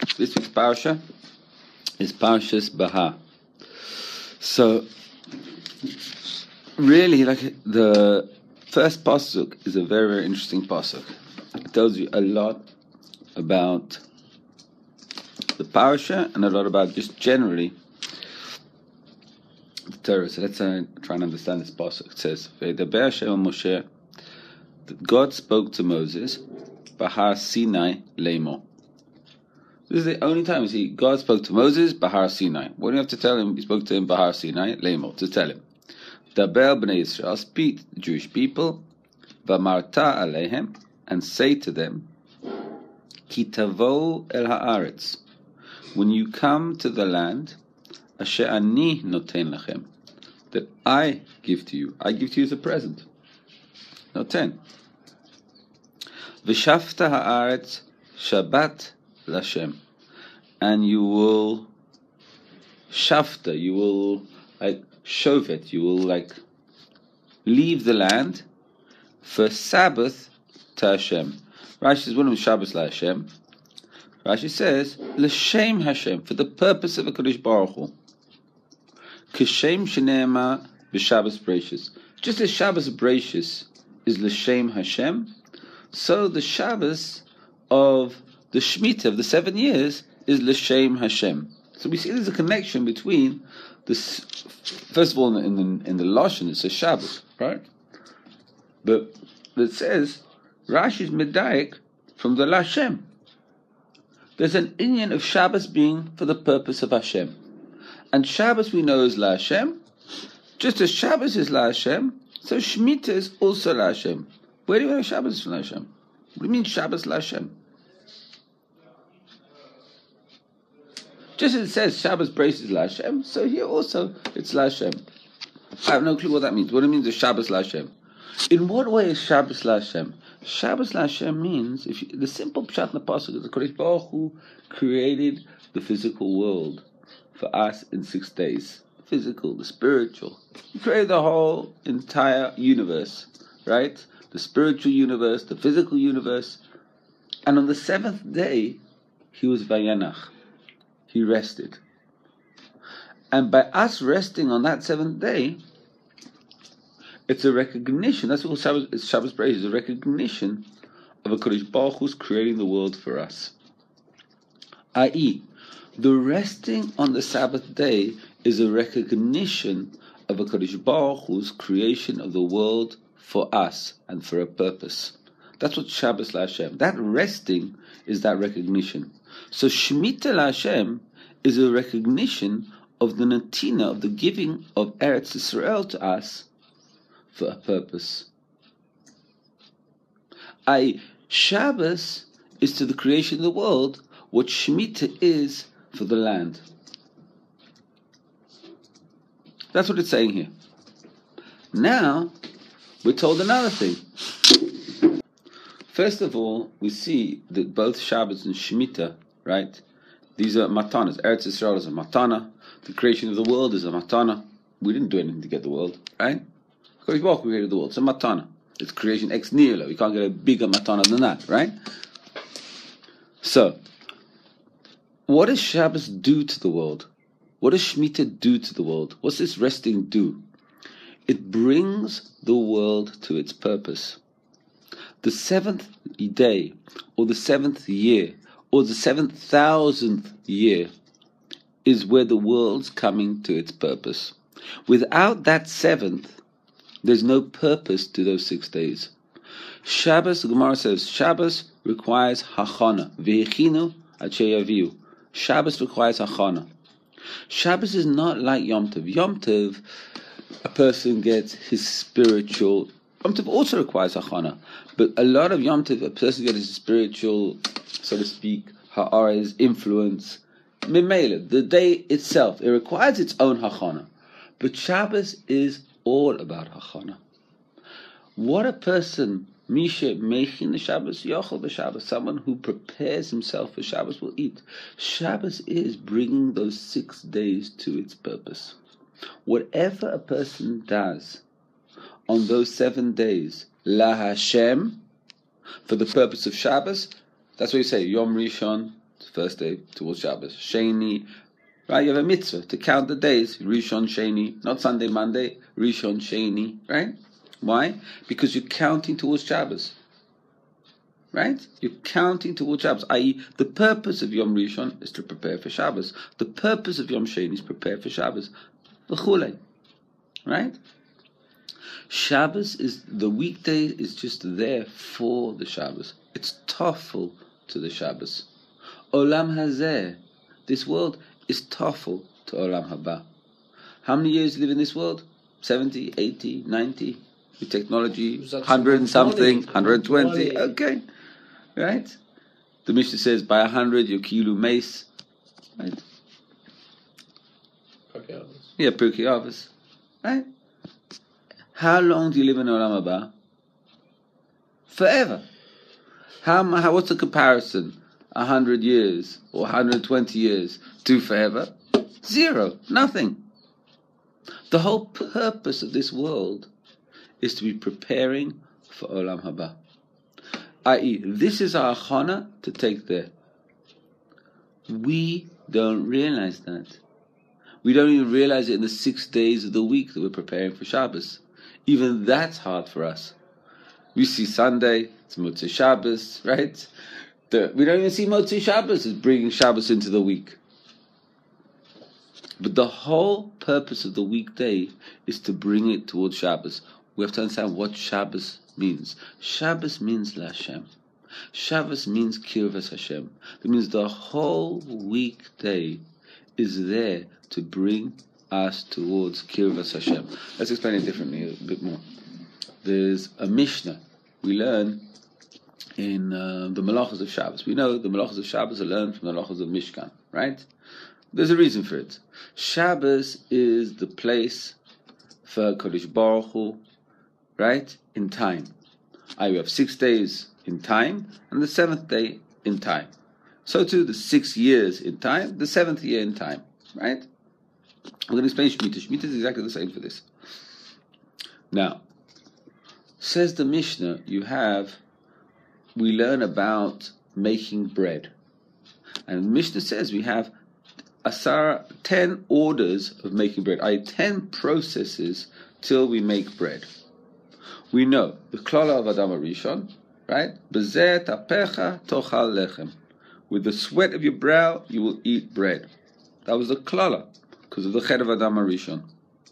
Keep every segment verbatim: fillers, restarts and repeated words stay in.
This week's parasha is Parshas Bahar. So, really, like the first pasuk is a very, very interesting pasuk. It tells you a lot about the parasha and a lot about just generally the Torah. So let's uh, try and understand this pasuk. It says, "V'yedaber Hashem el Moshe," that God spoke to Moses, Bahar Sinai Leimo. This is the only time we see God spoke to Moses, Bahar Sinai. What do you have to tell him? He spoke to him, Bahar Sinai, Leimo, to tell him. Daber b'nei Yisrael, speak the Jewish people, v'amarta aleihem, and say to them, Ki tavo el haaretz, when you come to the land, asher ani noten lachem, that I give to you. I give to you as a present. Noten. V'shafta haaretz Shabbat Lashem, and you will shafta, you will like shovet, you will like leave the land for Sabbath to Hashem. Rashi says, "What is Shabbos la Hashem?" Rashi says, "L'shem Hashem," for the purpose of a Kadosh Baruch Hu. Kishem sheneema b'Shabbos Bereishis. Just as Shabbos Bereishis is l'shem Hashem, so the Shabbos of the Shemitah of the seven years is l'shem Hashem. So we see there's a connection between this. First of all, in the in the Lashon it says Shabbos, right? But it says Rashi's medayik from the Lashem. There's an inyan of Shabbos being for the purpose of Hashem, and Shabbos we know is La Hashem. Just as Shabbos is La Hashem, so Shemitah is also La Hashem. Where do you know Shabbos is La Hashem? What do you mean Shabbos La Hashem? Just as it says Shabbos Bereishis La Hashem, so here also it's La Hashem. I have no clue what that means. What it means is Shabbos La Hashem. In what way is Shabbos La Hashem? Shabbos La Hashem means, if you, the simple pshat in the pasuk is the Kadosh Baruch Hu created the physical world for us in six days. The physical, the spiritual. He created the whole entire universe, right? The spiritual universe, the physical universe. And on the seventh day, he was Vayanach. He rested. And by us resting on that seventh day, it's a recognition, that's what Shabbos, Shabbos Bereishis is, a recognition of a Kadosh Baruch Hu's creating the world for us. that is, the resting on the Sabbath day is a recognition of a Kadosh Baruch Hu's creation of the world for us and for a purpose. That's what Shabbos La Hashem. That resting is that recognition. So Shemitah La Hashem is a recognition of the natina, of the giving of Eretz Yisrael to us for a purpose. I Shabbos is to the creation of the world what Shemitah is for the land. That's what it's saying here. Now, we're told another thing. First of all, we see that both Shabbos and Shemitah, right, these are matanas. Eretz Yisrael is a matana. The creation of the world is a matana. We didn't do anything to get the world, right? Kadosh Baruch Hu created the world. It's a matana. It's creation ex nihilo. You can't get a bigger matana than that, right? So, what does Shabbos do to the world? What does Shemitah do to the world? What's this resting do? It brings the world to its purpose. The seventh day, or the seventh year, or the seventh thousandth year, is where the world's coming to its purpose. Without that seventh, there's no purpose to those six days. Shabbos, the Gemara says, Shabbos requires hachana. V'hechinu asher yaviu. Shabbos requires hachana. Shabbos is not like Yom Tov. Yom Tov, a person gets his spiritual. Yom Tov also requires hachana, but a lot of Yom Tov, a person gets his spiritual, so to speak, ha'arez influence. Mimela, the day itself, it requires its own hachana. But Shabbos is all about hachana. What a person, Misha Mechin the Shabbos, Yochel the Shabbos, someone who prepares himself for Shabbos will eat. Shabbos is bringing those six days to its purpose. Whatever a person does on those seven days, La Hashem, for the purpose of Shabbos, that's what you say, Yom Rishon, first day towards Shabbos. Sheni, right? You have a mitzvah to count the days. Rishon, Sheni, not Sunday, Monday. Rishon, Sheni, right? Why? Because you're counting towards Shabbos. Right? You're counting towards Shabbos, that is, the purpose of Yom Rishon is to prepare for Shabbos. The purpose of Yom Sheni is prepare for Shabbos. V'chulei. Right? Shabbos is, the weekday is just there for the Shabbos. It's toffel to the Shabbos. Olam hazeh, this world, is toffel to Olam haba. How many years you live in this world? seventy, eighty, ninety? With technology, one hundred and something, one hundred twenty, okay. Right? The Mishnah says, by one hundred, you're kilu mace. Right? Pirkei Avos. Yeah, Pirkei Avos. Right? How long do you live in Olam haba? Forever. How, how? What's the comparison? one hundred years or one hundred twenty years to forever? Zero. Nothing. The whole purpose of this world is to be preparing for Olam haba. that is, this is our chana to take there. We don't realize that. We don't even realize it in the six days of the week that we're preparing for Shabbos. Even that's hard for us. We see Sunday, it's Motzei Shabbos, right? The, we don't even see Motzei Shabbos as bringing Shabbos into the week. But the whole purpose of the weekday is to bring it towards Shabbos. We have to understand what Shabbos means. Shabbos means L'Hashem. Shabbos means Kirvas Hashem. That means the whole weekday is there to bring us towards Kirvas Hashem. Let's explain it differently a bit more. There's a Mishnah we learn in uh, the Malachos of Shabbos. We know the Malachos of Shabbos are learned from the Malachos of Mishkan, right? There's a reason for it. Shabbos is the place for Kodesh Baruch Hu, right, in time. I have six days in time, and the seventh day in time. So too, the six years in time, the seventh year in time, right? I'm going to explain Shemitah. Shemitah is exactly the same for this. Now, says the Mishnah, you have, we learn about making bread. And Mishnah says we have asara, ten orders of making bread, that is, ten processes till we make bread. We know the klala of Adam Rishon, right? B'zeh tapecha tochal lechem. With the sweat of your brow, you will eat bread. That was the klala, because of the chet of Adam Rishon.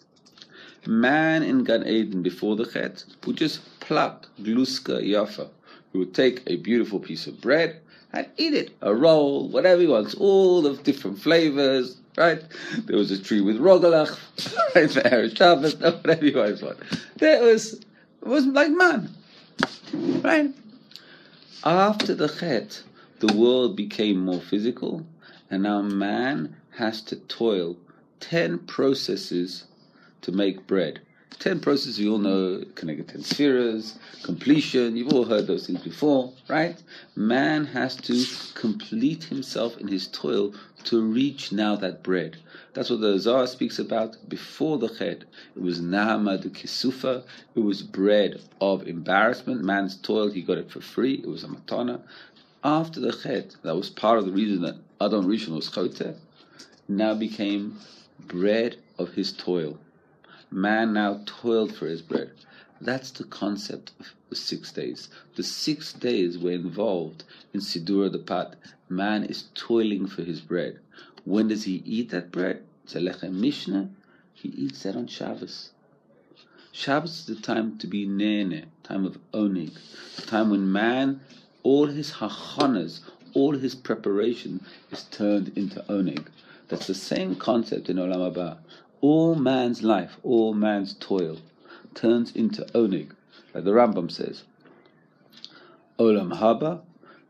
Man in Gan Eden before the chet would just pluck gluska yafa. He would take a beautiful piece of bread and eat it, a roll, whatever he wants, all of different flavors, right? There was a tree with rogalach, right, for Erev Shabbos, whatever you guys want. There was, it was like man, right? After the chet, the world became more physical, and now man has to toil ten processes to make bread. Ten processes, you all know, connected ten spheres, completion, you've all heard those things before, right? Man has to complete himself in his toil to reach now that bread. That's what the Zohar speaks about before the chet. It was Nahama de Kisufa, it was bread of embarrassment. Man's toil, he got it for free, it was a matana. After the chet, that was part of the reason that Adam Rishon was choteh, now became bread of his toil. Man now toiled for his bread. That's the concept of the six days. The six days were involved in Sidura the Pat. Man is toiling for his bread. When does he eat that bread? It's a Lechem Mishnah. He eats that on Shabbos. Shabbos is the time to be nene, time of onig, the time when man, all his hachanas, all his preparation is turned into onig. That's the same concept in Olam haba. All man's life, all man's toil turns into onig. Like the Rambam says, Olam haba,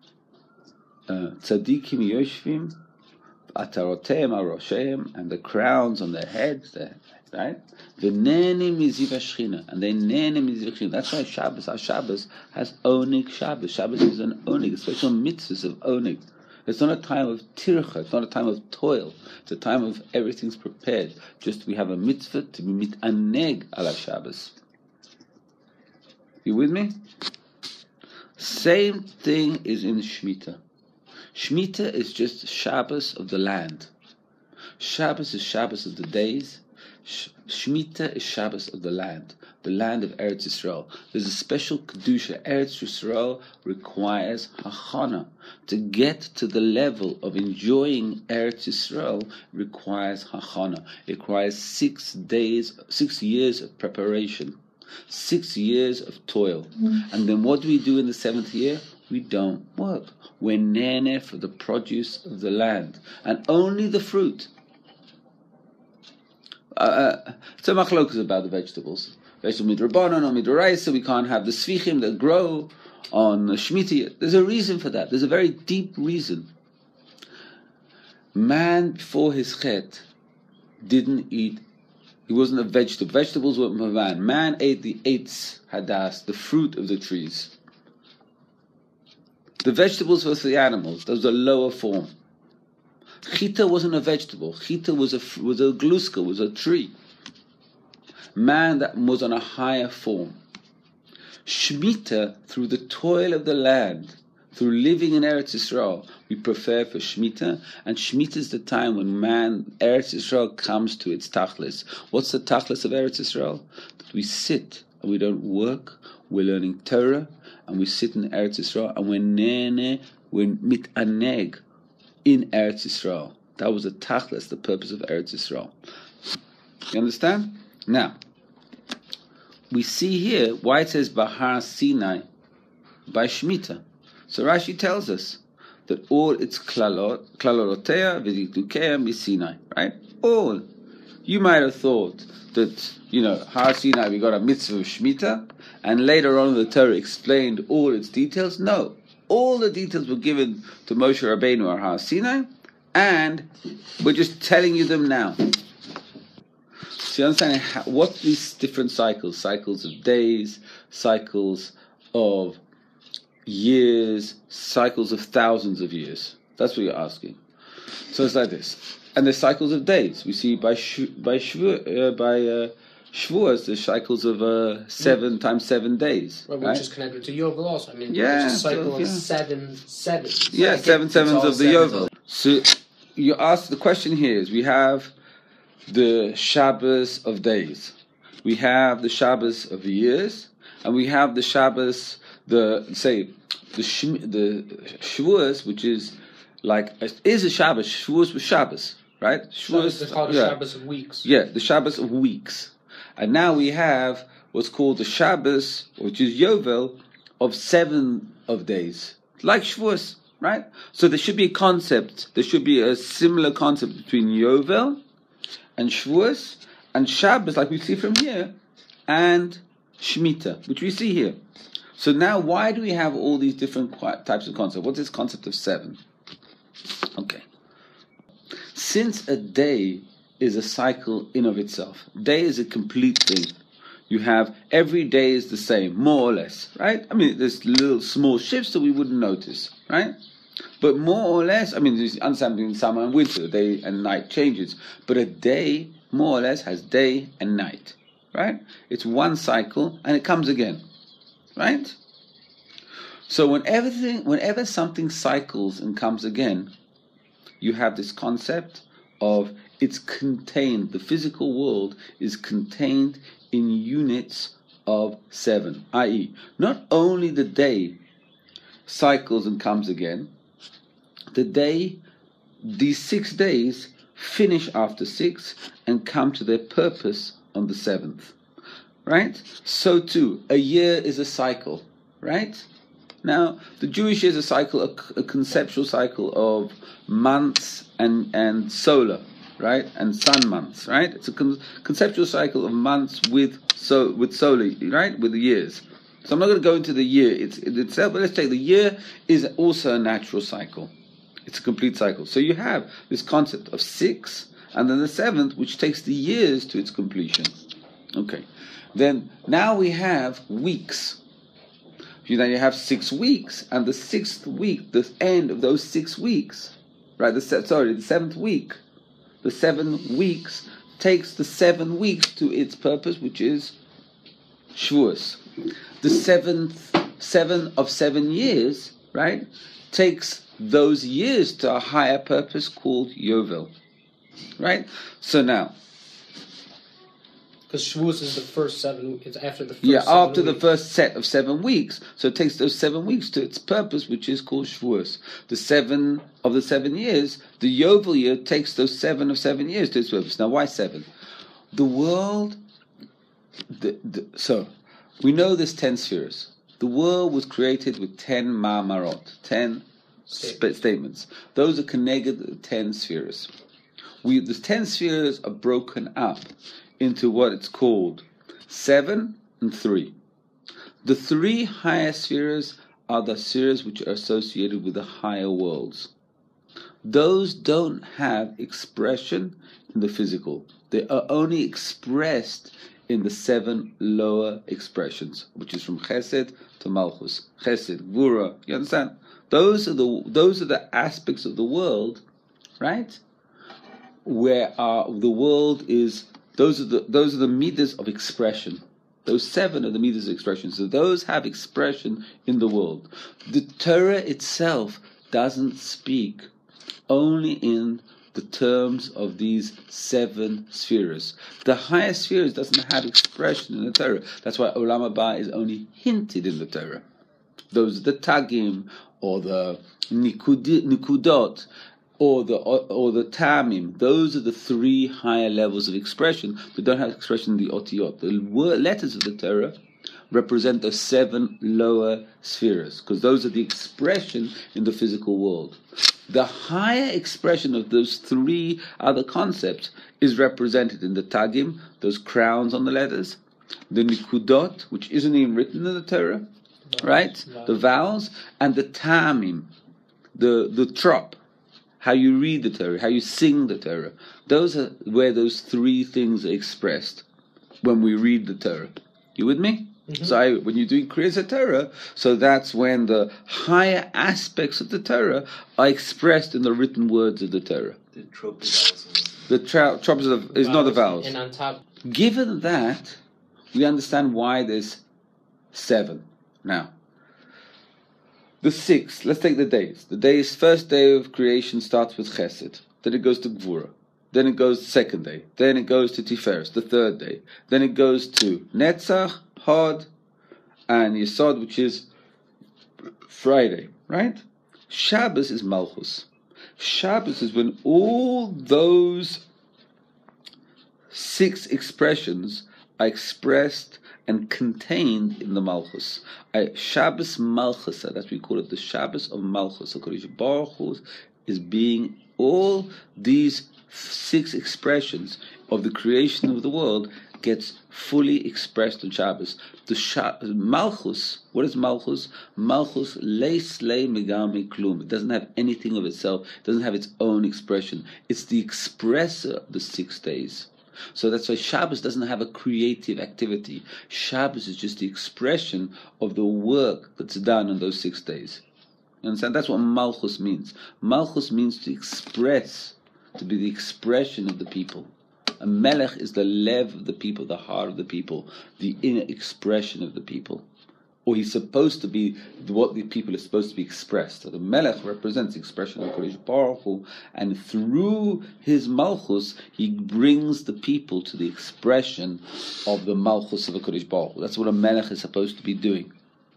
tzadikim yoshvim, atarotem aroshem, and the crowns on their heads, their, right? V'nenim miziv hashchina, and they nenim miziv hashchina. That's why Shabbos, our Shabbos, has onig Shabbos. Shabbos is an onig, a special mitzvahs of onig. It's not a time of tircha, it's not a time of toil, it's a time of everything's prepared. Just we have a mitzvah to be mitaneg ala Shabbos. You with me? Same thing is in Shemitah. Shemitah is just Shabbos of the land. Shabbos is Shabbos of the days. Shemitah is Shabbos of the land, the land of Eretz Yisrael. There's a special Kedusha. Eretz Yisrael requires Hachana. To get to the level of enjoying Eretz Yisrael requires Hachana. It requires six days, six years of preparation, six years of toil. Mm. And then what do we do in the seventh year? We don't work. We're nene for the produce of the land, and only the fruit. Uh, it's a machlokas about the vegetables. Vegetable midrabanan or midoraisa, we can't have the svichim that grow on Shemitah. There's a reason for that. There's a very deep reason. Man, before his chet, didn't eat. He wasn't a vegetable. Vegetables were man. Man ate the eitz hadas, the fruit of the trees. The vegetables were for the animals. Those are lower form. Chita wasn't a vegetable. Chita was a was a gluska, was a tree. Man that was on a higher form. Shemitah, through the toil of the land, through living in Eretz Yisrael, we prepare for Shemitah, and Shemitah is the time when man, Eretz Yisrael, comes to its tachlis. What's the tachlis of Eretz Yisrael? That we sit and we don't work. We're learning Torah, and we sit in Eretz Yisrael, and we're nene, we're mitaneg in Eretz Yisrael. That was the tachlis, the purpose of Eretz Yisrael. You understand? Now, we see here why it says Bahar Sinai by Shemitah. So Rashi tells us that all its klalot, klalolotea v'dikdukea miSinai, right? All. You might have thought that, you know, Har Sinai, we got a mitzvah of Shemitah, and later on the Torah explained all its details. No. All the details were given to Moshe Rabbeinu at Har Sinai, and we're just telling you them now. So you understand how, what these different cycles, cycles of days, cycles of years, cycles of thousands of years. That's what you're asking. So it's like this. And the cycles of days. We see by Shvu, by Shvu, uh, by uh, Shavuos, the cycles of uh, seven mm. times seven days. Well, which right? is connected to Yovel also. I mean, yeah, it's a cycle so, of yeah. seven sevens. Yeah, like seven it, sevens of the Yovel. Of So you ask, the question here is, we have the Shabbos of days. We have the Shabbos of years, and we have the Shabbos, the, say, the Shem, the Shavuos, which is like, is a Shabbos. Shavuos was Shabbos, right? Shavuos, it's called the yeah. Shabbos of weeks. Yeah, the Shabbos of weeks. And now we have what's called the Shabbos, which is Yovel, of seven of days, like Shavuos, right? So there should be a concept, there should be a similar concept between Yovel and Shavuos and Shabbos, like we see from here, and Shemitah, which we see here. So now, why do we have all these different types of concepts? What's this concept of seven? Okay. Since a day is a cycle in of itself, day is a complete thing. You have, every day is the same, more or less, right? I mean, there's little small shifts that we wouldn't notice, right? But more or less, I mean, there's understand between summer and winter, day and night changes. But a day, more or less, has day and night, right? It's one cycle, and it comes again. Right? So when everything, whenever something cycles and comes again, you have this concept of it's contained, the physical world is contained in units of seven, that is, not only the day cycles and comes again, the day, these six days finish after six and come to their purpose on the seventh. Right? So too, a year is a cycle, right? Now, the Jewish year is a cycle, a, a conceptual cycle of months and, and solar, right? And sun months, right? It's a con- conceptual cycle of months with so with solar, right? With the years. So I'm not going to go into the year it's, it itself, but let's take the year is also a natural cycle. It's a complete cycle. So you have this concept of six, and then the seventh, which takes the years to its completion. Okay. Then now we have weeks. You know, you have six weeks, and the sixth week, the end of those six weeks, right? The se- sorry, the seventh week, the seven weeks takes the seven weeks to its purpose, which is Shavuos. The seventh, seven of seven years, right, takes those years to a higher purpose called Yovel. Right? So now, because Shavuos is the first seven. It's after the first. Yeah, seven after weeks. the first set of seven weeks. So it takes those seven weeks to its purpose, which is called Shavuos. The seven of the seven years, the Yovel year takes those seven of seven years to its purpose. Now, why seven? The world. The, the, so we know there's ten spheres. The world was created with ten ma'amarot, ten sp- statements. Those are connected to ten spheres. We the ten spheres are broken up into what it's called seven and three. The three higher spheres are the spheres which are associated with the higher worlds. Those don't have expression in the physical. They are only expressed in the seven lower expressions, which is from Chesed to Malchus. Chesed, Gvura, you understand? Those are the those are the aspects of the world, right? Where uh, the world is. Those are the those are the meters of expression. Those seven are the meters of expression. So those have expression in the world. The Torah itself doesn't speak only in the terms of these seven spheres. The higher spheres doesn't have expression in the Torah. That's why Olam Haba is only hinted in the Torah. Those are the Tagim, or the Nikud- Nikudot, or the or, or the Tamim. Those are the three higher levels of expression, but don't have expression in the Otiyot. The word, letters of the Torah represent the seven lower spheres, because those are the expression in the physical world. The higher expression of those three other concepts is represented in the Tagim, those crowns on the letters, the Nikudot, which isn't even written in the Torah, right? Vowels. The vowels, and the Tamim, the, the trop, how you read the Torah, how you sing the Torah. Those are where those three things are expressed when we read the Torah. You with me? Mm-hmm. So I, when you're doing Kriyas Torah, so that's when the higher aspects of the Torah are expressed in the written words of the Torah. The trop vowels. The tra- trop is, the, is not the vowels. And on top. Given that, we understand why there's seven. Now, the six, let's take the days. The days, first day of creation starts with Chesed. Then it goes to Gvura. Then it goes to second day. Then it goes to Tiferes, the third day. Then it goes to Netzach, Hod, and Yesod, which is Friday, right? Shabbos is Malchus. Shabbos is when all those six expressions are expressed and contained in the Malchus. I, Shabbos Malchus, that's what we call it, the Shabbos of Malchus. So Kodesh Baruch Hu is being all these six expressions of the creation of the world gets fully expressed on Shabbos. The Sha- Malchus, what is Malchus? Malchus leis lei megami klum. It doesn't have anything of itself. It doesn't have its own expression. It's the expressor of the six days. So that's why Shabbos doesn't have a creative activity. Shabbos is just the expression of the work that's done on those six days. You understand? That's what Malchus means. Malchus means to express, to be the expression of the people. A melech is the lev of the people, the heart of the people, the inner expression of the people. Or he's supposed to be what the people are supposed to be expressed. So the melech represents the expression of Kodesh Baruch Hu, and through his malchus, he brings the people to the expression of the malchus of the Kodesh Baruch Hu. That's what a melech is supposed to be doing.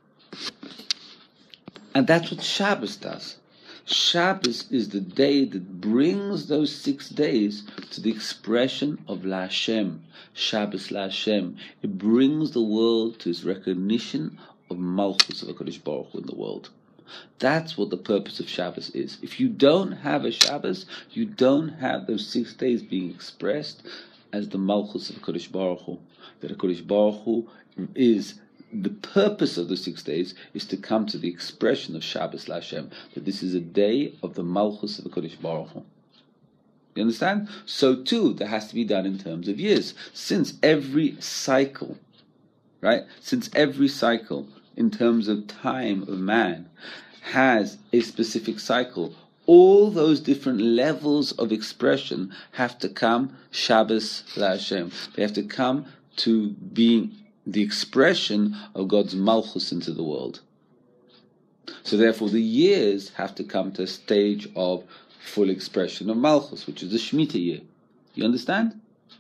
And that's what Shabbos does. Shabbos is the day that brings those six days to the expression of La Hashem, Shabbos La Hashem. It brings the world to its recognition of Malchus of HaKadosh Baruch Hu in the world. That's what the purpose of Shabbos is. If you don't have a Shabbos, you don't have those six days being expressed as the Malchus of HaKadosh Baruch Hu. That HaKadosh Baruch Hu is the purpose of the six days is to come to the expression of Shabbos LaHashem, that this is a day of the Malchus of the Kodesh Baruch Hu. You understand? So too, that has to be done in terms of years. Since every cycle, right? Since every cycle, in terms of time of man, has a specific cycle, all those different levels of expression have to come Shabbos LaHashem. They have to come to being the expression of God's Malchus into the world. So therefore the years have to come to a stage of full expression of Malchus, which is the Shemitah year. You understand?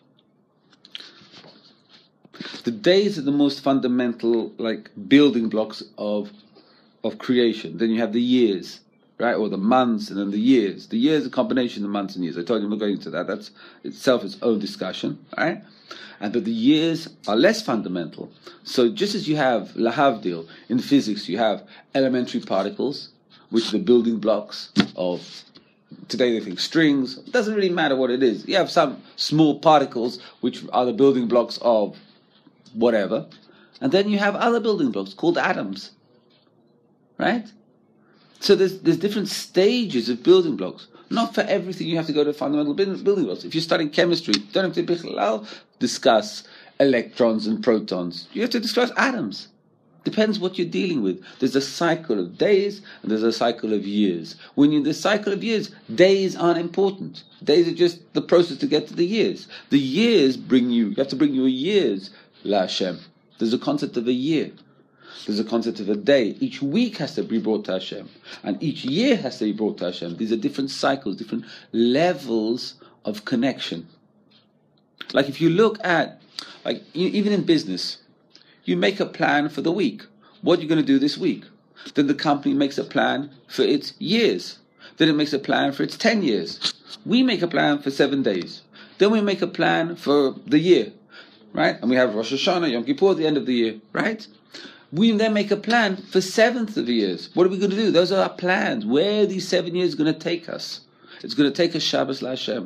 The days are the most fundamental, like, building blocks of of creation. Then you have the years, right? Or the months and then the years. The years are a combination of months and years. I told you I'm not going into that. That's itself its own discussion, right? And but the years are less fundamental. So just as you have lahavdil in physics, you have elementary particles, which are the building blocks of, today they think strings. It doesn't really matter what it is. You have some small particles, which are the building blocks of whatever. And then you have other building blocks called atoms. Right? So there's there's different stages of building blocks. Not for everything you have to go to fundamental building blocks. If you're studying chemistry, you don't have to discuss electrons and protons. You have to discuss atoms. Depends what you're dealing with. There's a cycle of days and there's a cycle of years. When you're in the cycle of years, days aren't important. Days are just the process to get to the years. The years bring you, you have to bring your years, La Hashem. There's a concept of a year. There's a concept of a day. Each week has to be brought to Hashem. And each year has to be brought to Hashem. These are different cycles, different levels of connection. Like if you look at, like even in business, you make a plan for the week. What are you going to do this week? Then the company makes a plan for its years. Then it makes a plan for its ten years. We make a plan for seven days. Then we make a plan for the year. Right? And we have Rosh Hashanah, Yom Kippur at the end of the year. Right? We then make a plan for seventh of years. What are we going to do? Those are our plans. Where are these seven years going to take us? It's going to take us Shabbos LaHashem.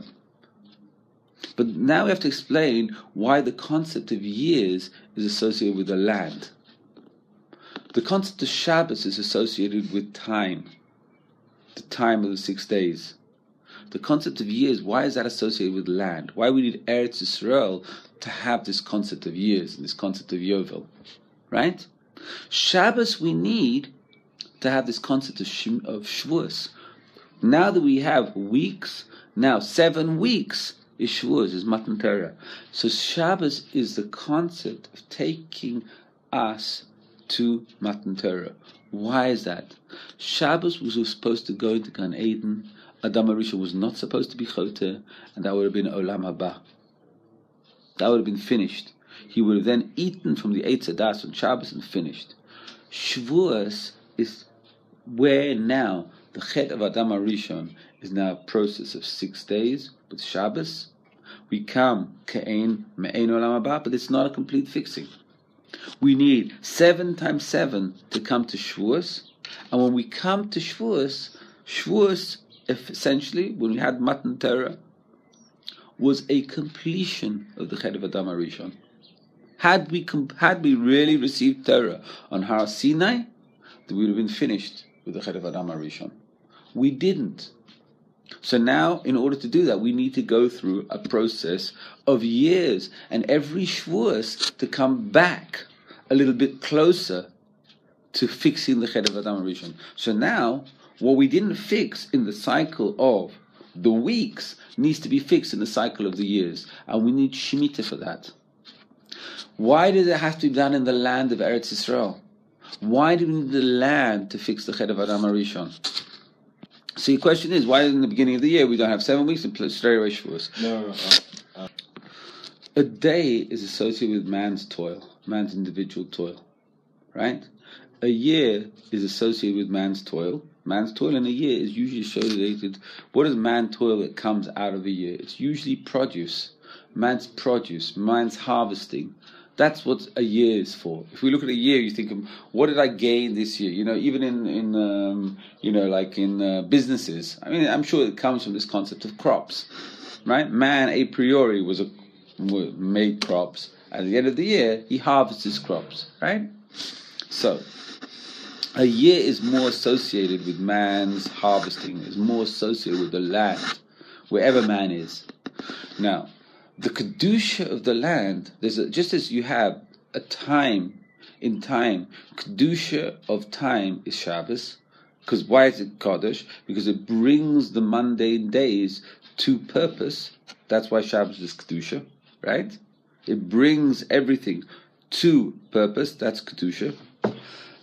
But now we have to explain why the concept of years is associated with the land. The concept of Shabbos is associated with time. The time of the six days. The concept of years, why is that associated with land? Why we need Eretz Yisrael to have this concept of years and this concept of Yovel? Right? Shabbos we need to have this concept of, Sh- of Shavuos. Now that we have weeks, now seven weeks is Shavuos, is Matan Torah. So Shabbos is the concept of taking us to Matan Torah. Why is that? Shabbos was supposed to go into Gan Eden. Adam HaRishon was not supposed to be Choter, and that would have been Olam Haba. That would have been finished. He would have then eaten from the Eitz Hadas on Shabbos and finished. Shavuos is where now the Chet of Adam HaRishon is now a process of six days with Shabbos. We come Ke'ein Me'ein Olam Haba, but it's not a complete fixing. We need seven times seven to come to Shavuos, and when we come to Shavuos, Shavuos essentially, when we had Matan Torah, was a completion of the Chet of Adam HaRishon. Had we had we really received Torah on Har Sinai, then we would have been finished with the Chet of Adam HaRishon. We didn't. So now, in order to do that, we need to go through a process of years, and every Shavuos to come back a little bit closer to fixing the Chet of Adam HaRishon. So now, what we didn't fix in the cycle of the weeks needs to be fixed in the cycle of the years, and we need Shemitah for that. Why did it have to be done in the land of Eretz Yisrael? Why do we need the land to fix the Chet of Adam HaRishon? So your question is, why in the beginning of the year we don't have seven weeks and straight away Shavuos? No, no, no. Uh, A day is associated with man's toil, man's individual toil, right? A year is associated with man's toil. Man's toil in a year is usually associated. What is man toil that comes out of a year? It's usually produce, man's produce, man's harvesting. That's what a year is for. If we look at a year, you think, what did I gain this year? You know, even in, in um, you know, like in uh, businesses. I mean, I'm sure it comes from this concept of crops, right? Man, a priori, was a made crops. At the end of the year, he harvests his crops, right? So, a year is more associated with man's harvesting, is more associated with the land, wherever man is. Now, the Kedusha of the land, there's a, just as you have a time in time, Kedusha of time is Shabbos. Because why is it Kodesh? Because it brings the mundane days to purpose. That's why Shabbos is Kedusha, right? It brings everything to purpose. That's Kedusha.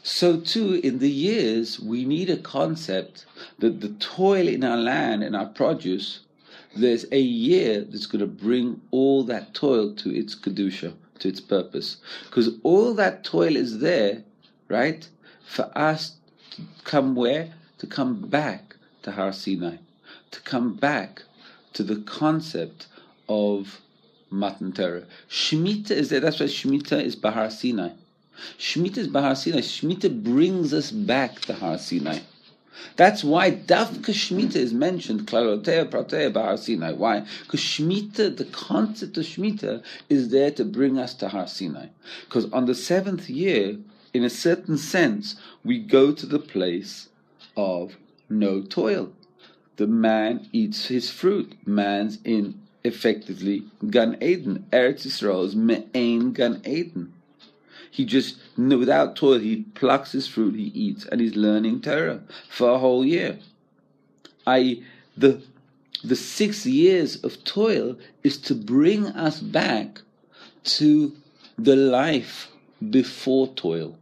So too, in the years, we need a concept that the toil in our land and our produce, there's a year that's going to bring all that toil to its kedusha, to its purpose. Because all that toil is there, right, for us to come where? To come back to Har Sinai, to come back to the concept of Matan Torah. Shemitah is there, that's why Shemitah is Bahar Sinai. Shemitah is Bahar Sinai. Shemitah brings us back to Har Sinai. That's why Davka Shemitah is mentioned, Klalotea, Pratea, Bahar Sinai. Why? Because Shemitah, the concept of Shemitah, is there to bring us to Har Sinai. Because on the seventh year, in a certain sense, we go to the place of no toil. The man eats his fruit. Man's in, effectively, Gan Eden. Eretz Yisrael is Me'ain Gan Eden. He just, without toil, he plucks his fruit, he eats, and he's learning Torah for a whole year. that is, the, the six years of toil is to bring us back to the life before toil.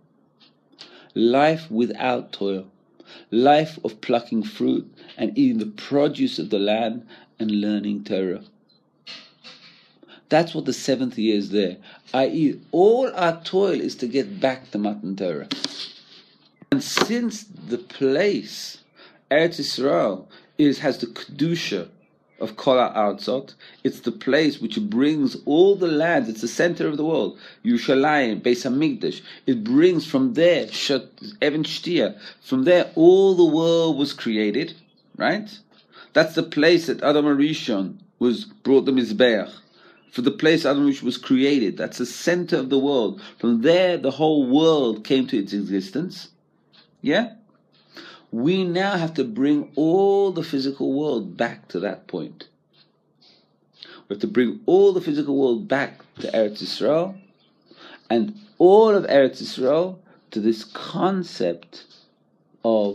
Life without toil. Life of plucking fruit and eating the produce of the land and learning Torah. That's what the seventh year is there. that is, all our toil is to get back to Matan Torah. And since the place, Eretz Yisrael, is, has the Kedusha of Kol HaArtzot, it's the place which brings all the lands, it's the center of the world, Yerushalayim, Beis HaMikdash, it brings from there, Even Shtia, from there all the world was created, right? That's the place that Adam HaRishon was brought the Mizbeach. For the place Adam HaRishon was created. That's the center of the world. From there, the whole world came to its existence. Yeah? We now have to bring all the physical world back to that point. We have to bring all the physical world back to Eretz Yisrael, and all of Eretz Yisrael to this concept of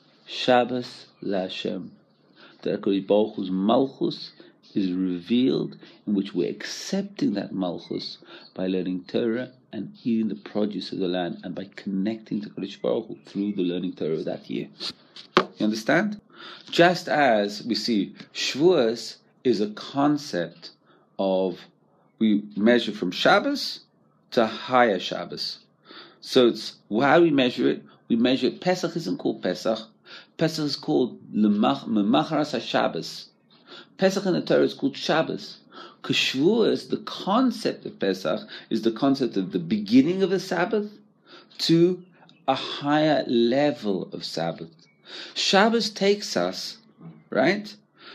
Shabbos LaHashem. That HaKadosh Baruch Hu's Malchus is revealed, in which we're accepting that Malchus by learning Torah and eating the produce of the land, and by connecting to Kadosh Baruch Hu through the learning Torah of that year. You understand? Just as we see, Shavuos is a concept of, we measure from Shabbos to higher Shabbos. So it's, how do we measure it? We measure it. Pesach isn't called Pesach. Pesach is called L'macharas HaShabbos. Pesach in the Torah is called Shabbos. Because Shavuos, the concept of Pesach, is the concept of the beginning of a Sabbath to a higher level of Sabbath. Shabbos takes us, right,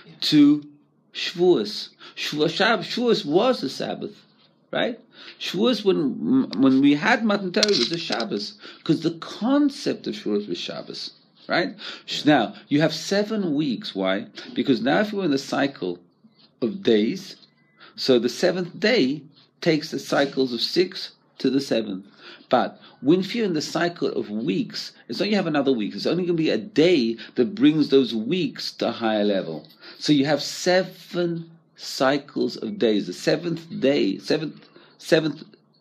to Shavuos. Shavuos was a Sabbath, right? Shavuos, when when we had Matan Torah, was a Shabbos, because the concept of Shavuos was Shabbos. Right? Now, you have seven weeks. Why? Because now if you're in the cycle of days, so the seventh day takes the cycles of six to the seventh. But when you're in the cycle of weeks, it's not you have another week. It's only going to be a day that brings those weeks to a higher level. So you have seven cycles of days. The seventh day, seventh, seventh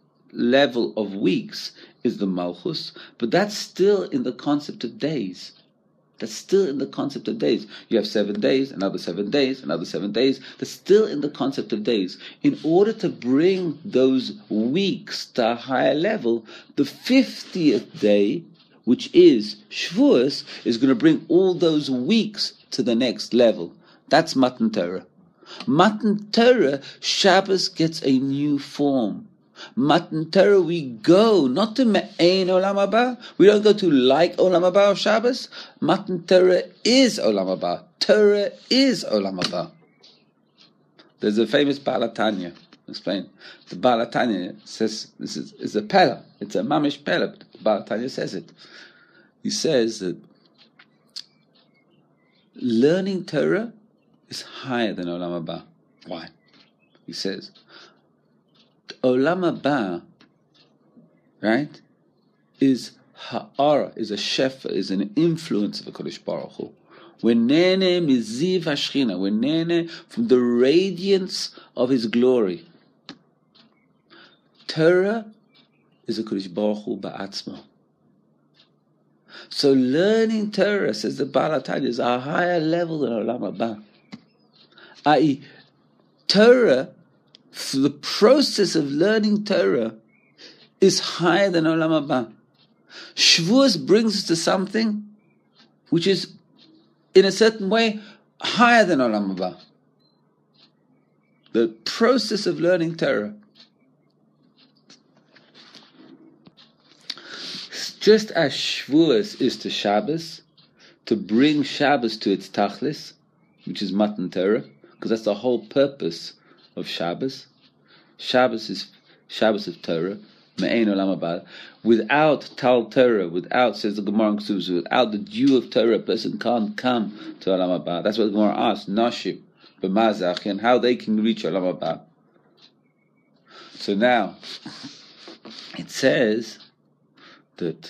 level of weeks is the Malchus, but that's still in the concept of days. That's still in the concept of days. You have seven days, another seven days, another seven days. That's still in the concept of days. In order to bring those weeks to a higher level, the fiftieth day, which is Shavuos, is going to bring all those weeks to the next level. That's Matan Torah. Matan Torah, Shabbos gets a new form. Matan Torah, we go not to Me'ain Olam Haba. We don't go to like Olam Haba of Shabbos. Matan Torah is Olam Haba. Torah is Olam Haba. There's a famous Baal HaTanya. Explain. The Baal HaTanya says this is, is a pella. It's a mamish pella. But the Baal HaTanya says it. He says that learning Torah is higher than Olam Haba. Why? He says, Olam Haba, right, is ha'ara, is a shefa, is an influence of the Kodesh Baruch Hu. We're nene miziv hashchina, we're nene from the radiance of His glory. Torah is a Kodesh Baruch Hu ba'atzma. So learning Torah, says the Baal HaTanya, is a higher level than Olam Haba. that is, Torah, for the process of learning Torah, is higher than Olam Haba. Shavuos brings us to something which is, in a certain way, higher than Olam Haba. The process of learning Torah. Just as Shavuos is to Shabbos, to bring Shabbos to its tachlis, which is Matan Torah, because that's the whole purpose of Shabbos. Shabbos is Shabbos of Torah, Me'ein Olam Haba. Without Tal Torah, without, says the Gemara in Ksubos, without the dew of Torah, a person can't come to Olam Haba. That's what the Gemara asks, Nashib, B'mazach, and how they can reach Olam Haba. So now, it says that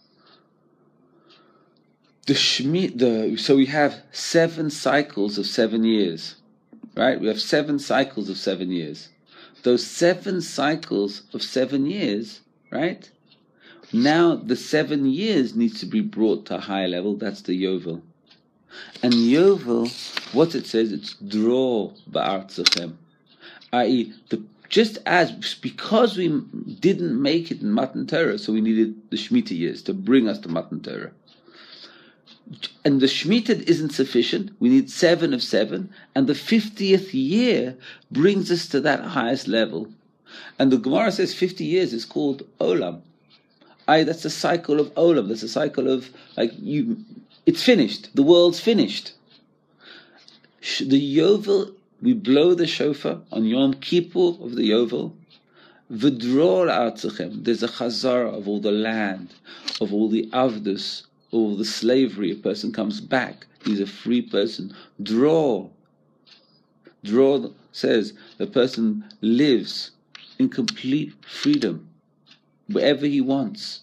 the Shmi, the so we have seven cycles of seven years, right? We have seven cycles of seven years. Those seven cycles of seven years, right? Now the seven years needs to be brought to a higher level. That's the Yovel. And Yovel, what it says, it's draw ba'artzachem, that is, the just as, because we didn't make it in Matan Torah, so we needed the Shemitah years to bring us to Matan Torah. And the Shemitah isn't sufficient. We need seven of seven. And the fiftieth year brings us to that highest level. And the Gemara says fifty years is called Olam. Aye, that's a cycle of Olam. That's a cycle of, like, you. It's finished. The world's finished. The Yovel, we blow the shofar on Yom Kippur of the Yovel. V'dror artzachem. There's a chazara of all the land, of all the avdus, all the slavery. A person comes back. He's a free person. Draw. Draw says the person lives in complete freedom, wherever he wants.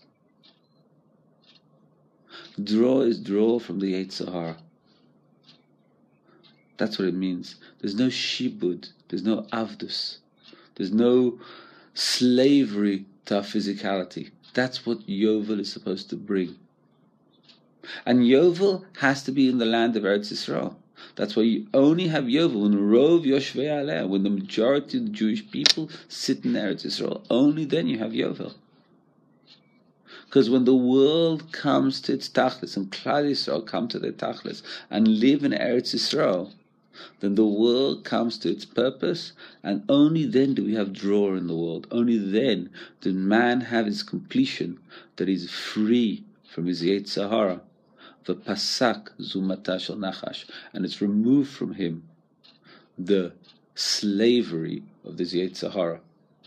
Draw is draw from the Yetzer Hara. That's what it means. There's no shibud. There's no avdus. There's no slavery to our physicality. That's what Yovel is supposed to bring. And Yovel has to be in the land of Eretz Yisrael. That's why you only have Yovel when Rov Yoshvei Aleh, when the majority of the Jewish people sit in Eretz Yisrael. Only then you have Yovel. Because when the world comes to its tachlis, and Klal Yisrael come to their tachlis and live in Eretz Yisrael, then the world comes to its purpose, and only then do we have draw in the world. Only then did man have his completion, that he's free from his Yetzer Hara. The pasak zumata shel nachash, and it's removed from him the slavery of the Yetzer Hara.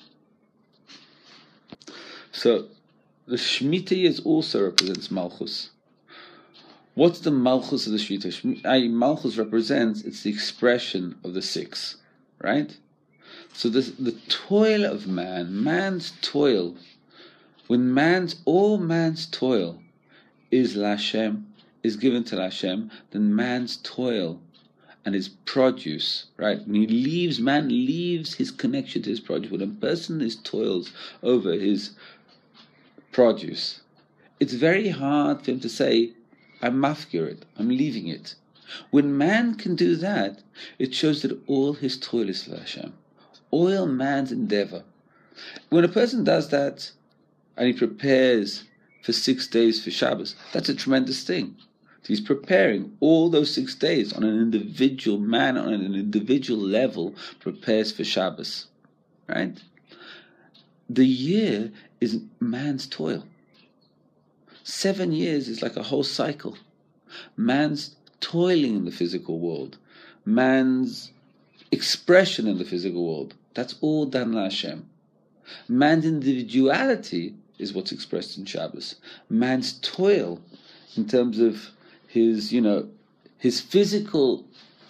So the Shemitah years also represents Malchus. What's the Malchus of the Shemitah? Malchus represents, it's the expression of the six, right? So the the toil of man, man's toil, when man's all man's toil is Lashem, is given to Hashem, then man's toil and his produce, right? When he leaves, man leaves his connection to his produce. When a person is toils over his produce, it's very hard for him to say, I'm mafkir it, I'm leaving it. When man can do that, it shows that all his toil is for Hashem. All man's endeavor. When a person does that, and he prepares for six days for Shabbos, that's a tremendous thing. He's preparing all those six days on an individual man, on an individual level, prepares for Shabbos, right? The year is man's toil. Seven years is like a whole cycle. Man's toiling in the physical world, man's expression in the physical world, that's all done by Hashem. Man's individuality is what's expressed in Shabbos. Man's toil, in terms of his, you know, his physical,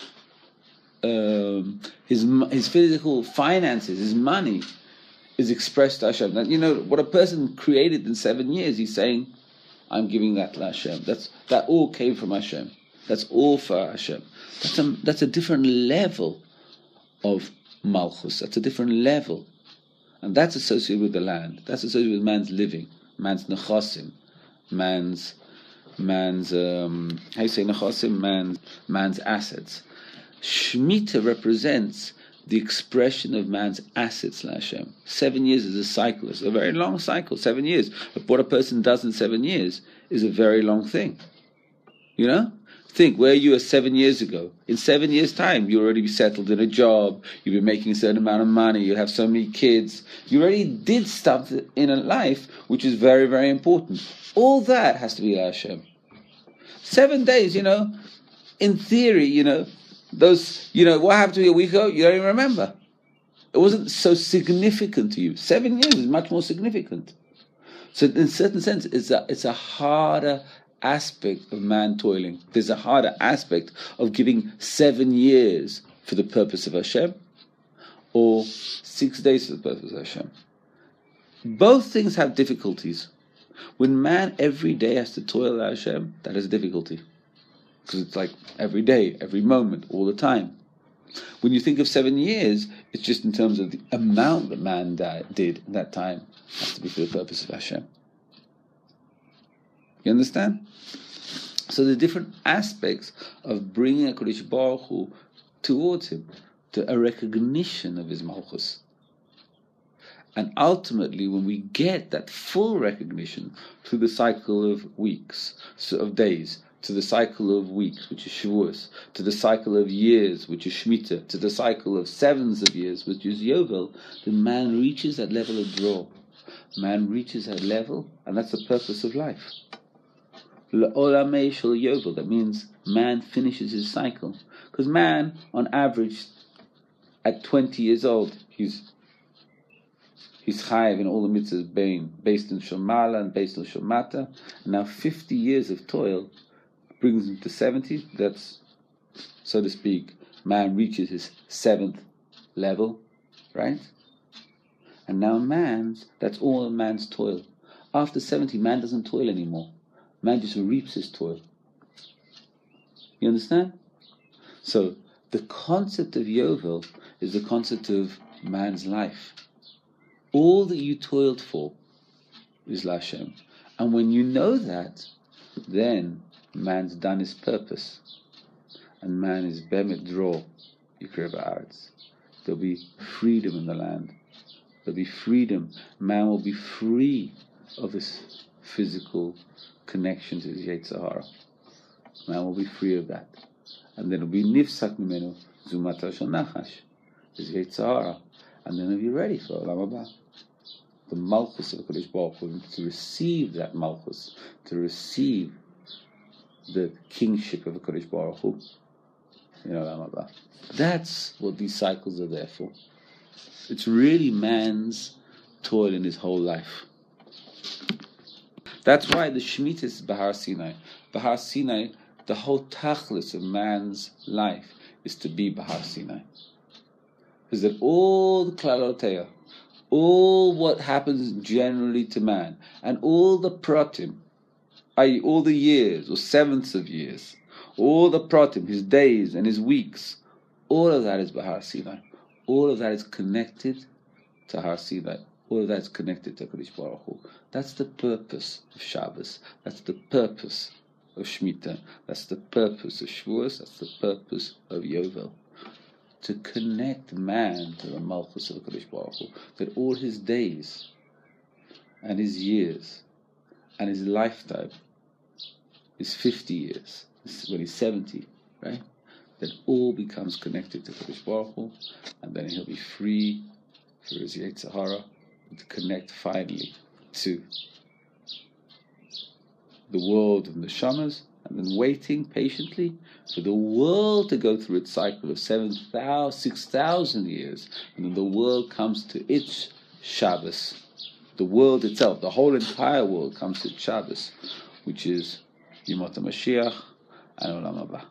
um, his his physical finances, his money, is expressed to Hashem. Now, you know, what a person created in seven years, he's saying, I'm giving that to Hashem. That's that all came from Hashem. That's all for Hashem. That's a that's a different level of Malchus. That's a different level. And that's associated with the land. That's associated with man's living, man's nechasim, man's man's um, how you say nechosim, man's man's assets. Shemitah represents the expression of man's assets, Hashem. Seven years is a cycle. It's a very long cycle. Seven years. But what a person does in seven years is a very long thing. You know? Think where you were seven years ago. In seven years' time, you already be settled in a job. You'll be making a certain amount of money. You have so many kids. You already did stuff in a life which is very, very important. All that has to be Hashem. Seven days, you know, in theory, you know, those, you know, what happened to you a week ago? You don't even remember. It wasn't so significant to you. Seven years is much more significant. So in a certain sense, it's a, it's a harder aspect of man toiling. There's a harder aspect of giving seven years for the purpose of Hashem, or six days for the purpose of Hashem. Both things have difficulties. When man every day has to toil at Hashem, that is a difficulty. Because it's like every day, every moment, all the time. When you think of seven years, it's just in terms of the amount that man did in that time. It has to be for the purpose of Hashem. You understand? So the different aspects of bringing a Kodesh Baruch Hu towards him, to a recognition of his Malchus. And ultimately, when we get that full recognition through the cycle of weeks, so of days, to the cycle of weeks, which is Shavuos, to the cycle of years, which is Shemitah, to the cycle of sevens of years, which is Yovel, then man reaches that level of draw. Man reaches that level, and that's the purpose of life. L'olamei shel Yovel, that means man finishes his cycle. Because man, on average, at twenty years old, he's he's chayiv in all the mitzvahs bein, based on Shomala and based on Shomata. And now fifty years of toil brings him to seventy. That's, so to speak, man reaches his seventh level, right? And now man's, that's all man's toil. After seventy, man doesn't toil anymore. Man just reaps his toil. You understand? So the concept of Yovel is the concept of man's life. All that you toiled for is Lashem. And when you know that, then man's done his purpose. And man is Bemet Draw, Yikra Ba'aretz. There'll be freedom in the land. There'll be freedom. Man will be free of his physical connection to his Yetzer Hara. Man will be free of that. And then it'll be Nifsak Mimenu, Zumata Shel Nachash, his Yetzer Hara. And then he'll be ready for Olam Haba. The Malchus of the Kodesh Baruch Hu, to receive that Malchus, to receive the kingship of the Kodesh Baruch Hu in Olam Haba. That's what these cycles are there for. It's really man's toil in his whole life. That's why the Shemitah is Bahar Sinai. Bahar Sinai, the whole tachlis of man's life is to be Bahar Sinai. Is that all the klaloteya, all what happens generally to man, and all the pratim, that is all the years or sevenths of years, all the pratim, his days and his weeks, all of that is Bahar Sinai. All of that is connected to Har Sinai. All of that is connected to Kodesh Baruch Hu. That's the purpose of Shabbos. That's the purpose of Shemitah. That's the purpose of Shavuos. That's the purpose of Yovel. To connect man to the Malchus of Kodesh Baruch Hu. That all his days and his years and his lifetime is fifty years. When he's seventy, right? That all becomes connected to Kodesh Baruch Hu, and then he'll be free for his Yetzer Hara to connect finally to the world of Neshamas, and then waiting patiently for the world to go through its cycle of seven thousand, six thousand years, and then the world comes to its Shabbos. The world itself, the whole entire world comes to its Shabbos, which is Yemot HaMashiach and Olam Haba.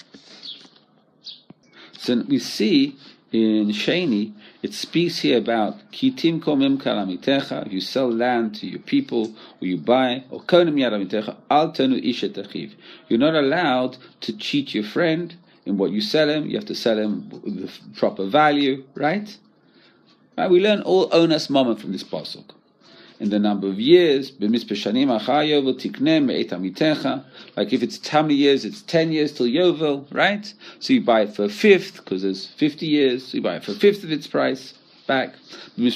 So we see in Sheni, it speaks here about Kitim komim kalamitecha. If you sell land to your people, or you buy, or konim yaramitecha, al tenu ishet achiv. You're not allowed to cheat your friend in what you sell him. You have to sell him with the proper value, right? Right? We learn all onas mama from this pasuk. in the number of years. Like if it's how many years, it's ten years till Yovel, right? So you buy it for a fifth, because there's fifty years, so you buy it for a fifth of its price back. Right,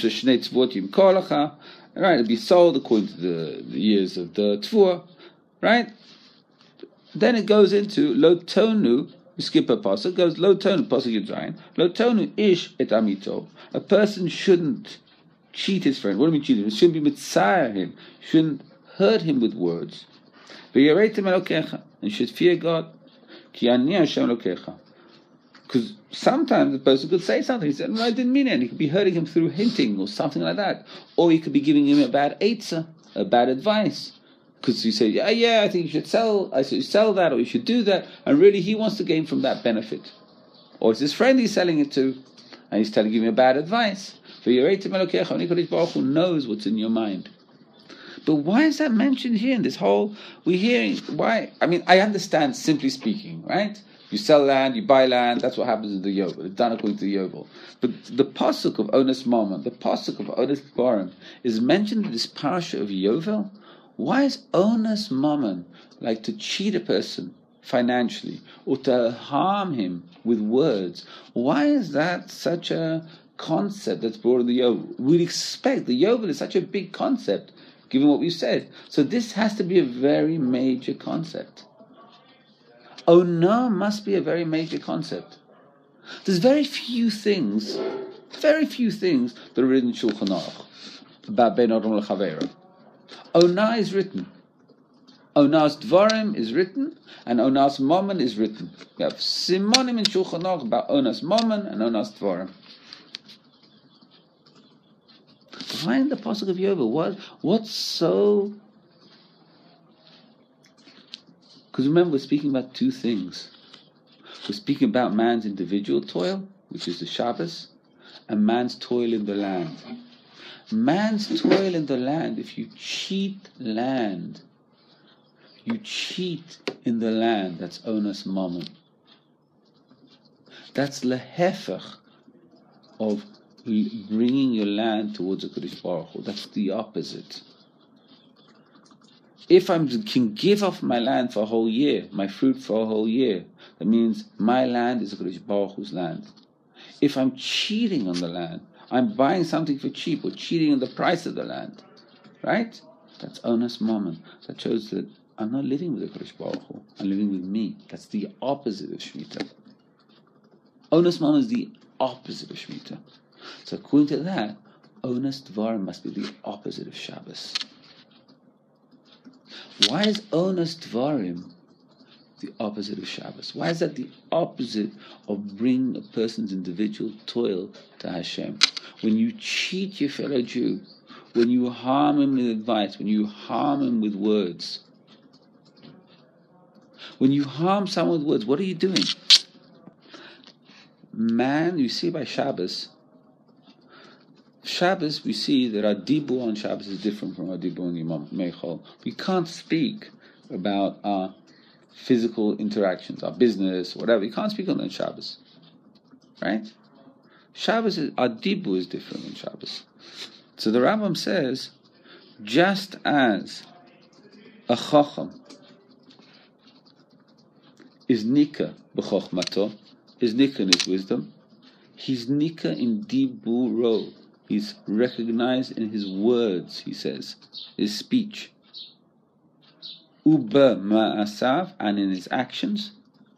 it'll be sold according to the, the years of the Tvua, right? Then it goes into Lo Tonu. We skip a pasuk. It goes Lo Tonu pasuk Yudzayin. Lo Tonu ish et amito. A person shouldn't cheat his friend. What do you mean cheat him? It shouldn't be mitzayah him. Shouldn't hurt him with words. V'yareitem elokecha. And should fear God. Ki ani Hashem elokecha. Because sometimes the person could say something. He said, "No, I didn't mean it." He could be hurting him through hinting or something like that, or he could be giving him a bad eitzah, a bad advice. Because you say, yeah, yeah, I think you should sell, I should sell that, or you should do that, and really he wants to gain from that benefit. Or it's his friend he's selling it to, and he's telling him a bad advice. For your Baruch Hu knows what's in your mind. But why is that mentioned here in this whole, we're hearing, why? I mean, I understand, simply speaking, right? You sell land, you buy land, that's what happens in the Yovel. It's done according to the Yovel. But the pasuk of Onas Mammon, the pasuk of Onas Dvarim, is mentioned in this parasha of Yovel. Why is Onas Mammon, like to cheat a person financially or to harm him with words? Why is that such a concept that's brought in the Yovel? We'd expect the Yovel is such a big concept, given what we've said. So this has to be a very major concept. Onah must be a very major concept. There's very few things, very few things that are written in Shulchan Aruch about Ben Adam L'Chaveiro. Onah is written. Onah's Dvarim is written, and Onah's Mammon is written. We have Simonim in Shulchan Aruch about Onah's Mammon and Onah's Dvarim. Why in the pasuk of Yovel? What? What's so? Because remember, we're speaking about two things. We're speaking about man's individual toil, which is the Shabbos, and man's toil in the land. Man's toil in the land, if you cheat land, you cheat in the land, that's Onas Mammon. That's lehefech of bringing your land towards the Kodesh Baruch Hu. That's the opposite. If I can give off my land for a whole year, my fruit for a whole year, that means my land is the Kodesh Baruch Hu's land. If I'm cheating on the land, I'm buying something for cheap or cheating on the price of the land, right? That's Onas Mammon. That shows that I'm not living with the Kodesh Baruch Hu. I'm living with me. That's the opposite of Shemitah. Onas Mammon is the opposite of Shemitah. So according to that, Onas Dvarim must be the opposite of Shabbos. Why is Onas Dvarim the opposite of Shabbos? Why is that the opposite of bringing a person's individual toil to Hashem? When you cheat your fellow Jew, when you harm him with advice, when you harm him with words, when you harm someone with words, what are you doing? Man, you see by Shabbos, Shabbos, we see that our dibur on Shabbos is different from our dibur on Yom Meichol. We can't speak about our physical interactions, our business, whatever. You can't speak on that Shabbos, right? Shabbos, is, our dibur is different on Shabbos. So the Rambam says, just as a chacham is nika b'chochmato, is nika in his wisdom, he's nika in diburo. He's recognized in his words, he says, his speech. Uba ma'asav, and in his actions.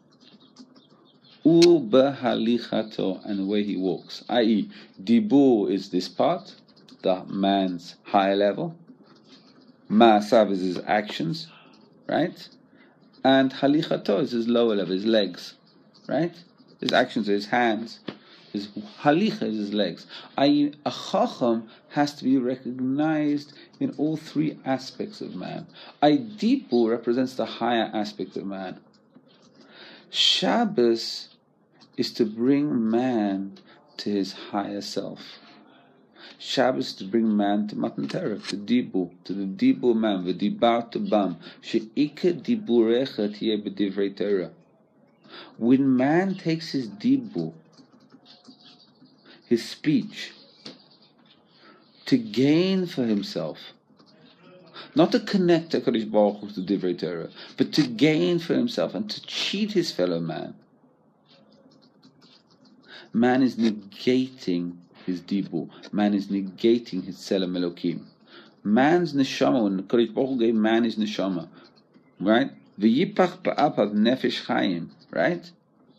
Uba halichato, and the way he walks. that is, dibur is this part, the man's higher level. Ma'asav is his actions, right? And halichato is his lower level, his legs, right? His actions are his hands. His halicha is his legs. that is, a chacham has to be recognized in all three aspects of man. Dibur represents the higher aspect of man. Shabbos is to bring man to his higher self. Shabbos is to bring man to Matan Torah, to Dibur, to the Dibur man, v'dibartu bam, she'ika diburecha tiyeh b'divrei Torah. When man takes his Dibur, his speech, to gain for himself Not to connect HaKadosh Baruch Hu to Divrei Torah, but to gain for himself and to cheat his fellow man. Man is negating his dibur. Man is negating his Tzelem Elokim. Man's neshama, when HaKadosh Baruch Hu gave man his neshama, right? V'yipach ba'apav nefesh chayim, right?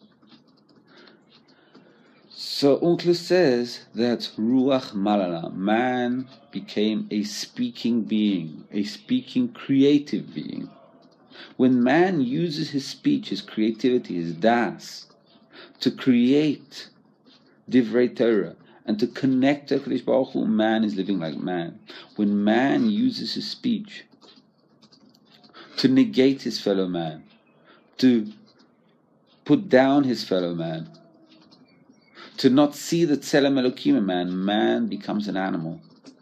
So Onkelos says that Ruach Malala, man became a speaking being, a speaking creative being. When man uses his speech, his creativity, his das, to create Divrei Torah and to connect to HaKadosh Baruch Hu, man is living like man. When man uses his speech to negate his fellow man, to put down his fellow man, to not see the Tzelem Elokim in man, man becomes an animal.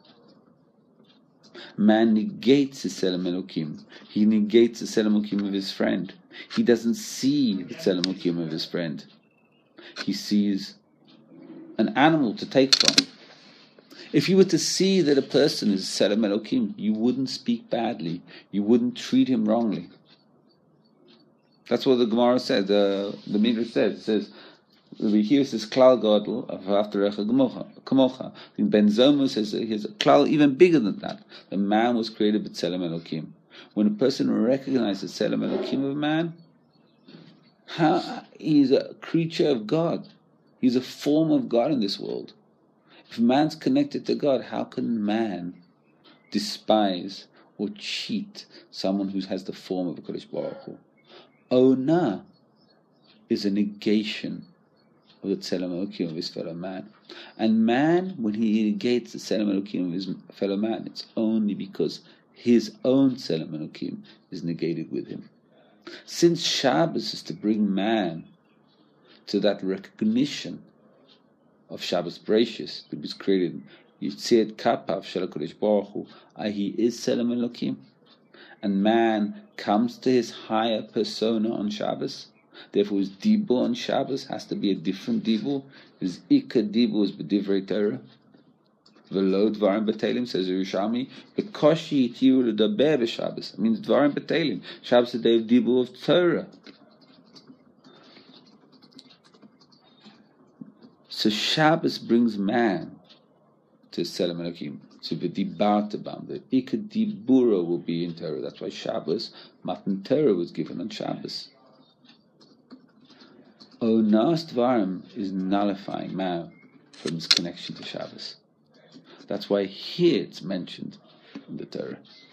Man negates the Tzelem Elokim. He negates the Tzelem Elokim of his friend. He doesn't see the Tzelem Elokim of his friend. He sees an animal to take from. If you were to see that a person is Tzelem Elokim, you wouldn't speak badly. You wouldn't treat him wrongly. That's what the Gemara said. Uh, the Midrash says. It says, we hear says klal gadol of afterecha kamocha. Ben Zoma says that here's a klal even bigger than that. The man was created with Tzelem Elokim. When a person recognizes Tzelem Elokim of a man, how, he's a creature of God. He's a form of God in this world. If man's connected to God, how can man despise or cheat someone who has the form of a Kodesh Baruch Hu? Ona is a negation of the Tzelem Elokim of his fellow man. And man, when he negates the Tzelem Elokim of his fellow man, it's only because his own Tzelem Elokim is negated with him. Since Shabbos is to bring man to that recognition of Shabbos Bereishis that was created, Yitzir Kapav Shel HaKadosh Baruch Hu, he is Tzelem Elokim, and man comes to his higher persona on Shabbos. Therefore, his dibur on Shabbos has to be a different dibur. His ikar dibur is b'divrei Torah. V'lo dvarim b'telim, says Yerushalmi, b'koshi yitiru l'daber b'Shabbos. It means dvarim b'telim. Shabbos is the day of dibur of Torah. So Shabbos brings man to Tzelem Elokim. So v'dibarta, the ikar dibura will be in Torah. That's why Shabbos, Matan Torah was given on Shabbos. Onas Dvarim is nullifying man from his connection to Shabbos. That's why here it's mentioned in the Torah.